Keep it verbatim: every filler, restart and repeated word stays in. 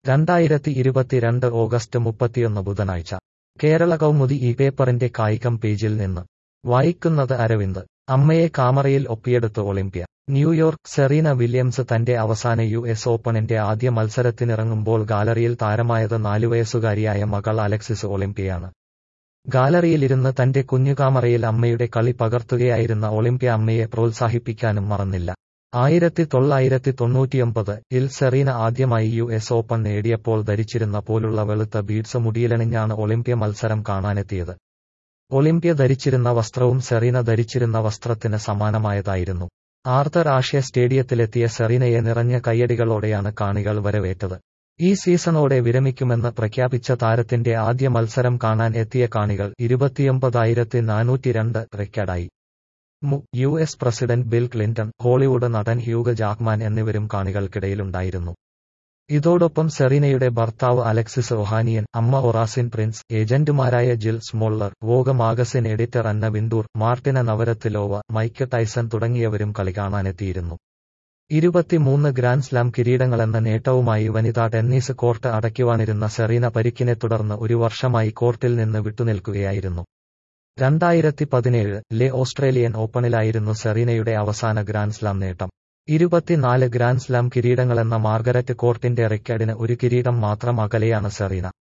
രണ്ടായിരത്തി ഇരുപത്തിരണ്ട് ഓഗസ്റ്റ് മുപ്പത്തിയൊന്ന് ബുധനാഴ്ച കേരള കൗമുദി ഈ പേപ്പറിന്റെ കായികം പേജിൽ നിന്ന് വായിക്കുന്നത് അരവിന്ദ്. അമ്മയെ കാമറയിൽ ഒപ്പിയെടുത്ത് ഒളിമ്പ്യ. ന്യൂയോർക്ക്. സെറീന വില്യംസ് തന്റെ അവസാന യു എസ് ഓപ്പണിന്റെ ആദ്യ മത്സരത്തിനിറങ്ങുമ്പോൾ ഗാലറിയിൽ താരമായത് നാലുവയസ്സുകാരിയായ മകൾ അലക്സിസ് ഒളിമ്പ്യയാണ്. ഗാലറിയിലിരുന്ന് തന്റെ കുഞ്ഞുകാമറയിൽ അമ്മയുടെ കളി പകർത്തുകയായിരുന്ന ഒളിമ്പ്യ അമ്മയെ പ്രോത്സാഹിപ്പിക്കാനും മറന്നില്ല. ആയിരത്തി തൊള്ളായിരത്തി തൊണ്ണൂറ്റിയൊമ്പത് ഇൽ സെറീന ആദ്യമായി യു എസ് ഓപ്പൺ നേടിയപ്പോൾ ധരിച്ചിരുന്ന പോലുള്ള വെളുത്ത ബീഡ്സ് മുടിയിലണിഞ്ഞാണ് ഒളിമ്പ്യ മത്സരം കാണാനെത്തിയത്. ഒളിമ്പ്യ ധരിച്ചിരുന്ന വസ്ത്രവും സെറീന ധരിച്ചിരുന്ന വസ്ത്രത്തിന് സമാനമായതായിരുന്നു. ആർതർ ആഷ്യ സ്റ്റേഡിയത്തിലെത്തിയ സെറീനയെ നിറഞ്ഞ കയ്യടികളോടെയാണ് കാണികൾ വരവേറ്റത്. ഈ സീസണോടെ വിരമിക്കുമെന്ന് പ്രഖ്യാപിച്ച താരത്തിന്റെ ആദ്യ മത്സരം കാണാൻ എത്തിയ കാണികൾ ഇരുപത്തിയൊമ്പതായിരത്തി നാനൂറ്റിരണ്ട് റെക്കോർഡായി. മു U S president Bill Clinton, Hollywood നടൻ ഹ്യൂഗ് ജാക്മാൻ എന്നിവരും കാണികൾക്കിടയിലുണ്ടായിരുന്നു. ഇതോടൊപ്പം സെറീനയുടെ ഭർത്താവ് അലക്സിസ് ഒഹാനിയൻ, അമ്മ ഒറാസിൻ പ്രിൻസ്, ഏജന്റുമാരായ Jill Smoller, Vogue magazine editor Anna Wintour, Martina Navratilova, Mike Tyson തുടങ്ങിയവരും കളി കാണാനെത്തിയിരുന്നു. ഇരുപത്തിമൂന്ന് ഗ്രാൻഡ്സ്ലാം കിരീടങ്ങളെന്ന നേട്ടവുമായി വനിതാ ടെന്നീസ് കോർട്ട് അടയ്ക്കുവാനിരുന്ന സെറീന പരിക്കിനെ തുടർന്ന് ഒരു വർഷമായി കോർട്ടിൽ നിന്ന് വിട്ടുനിൽക്കുകയായിരുന്നു. രണ്ടായിരത്തി പതിനേഴ് ലെ ഓസ്ട്രേലിയൻ ഓപ്പണിലായിരുന്നു സെറീനയുടെ അവസാന ഗ്രാൻഡ്സ്ലാം നേട്ടം. ഇരുപത്തിനാല് ഗ്രാൻഡ്സ്ലാം കിരീടങ്ങളെന്ന മാർഗരറ്റ് കോർട്ടിന്റെ റെക്കോർഡിന് ഒരു കിരീടം മാത്രം അകലെയാണ് സെറീന.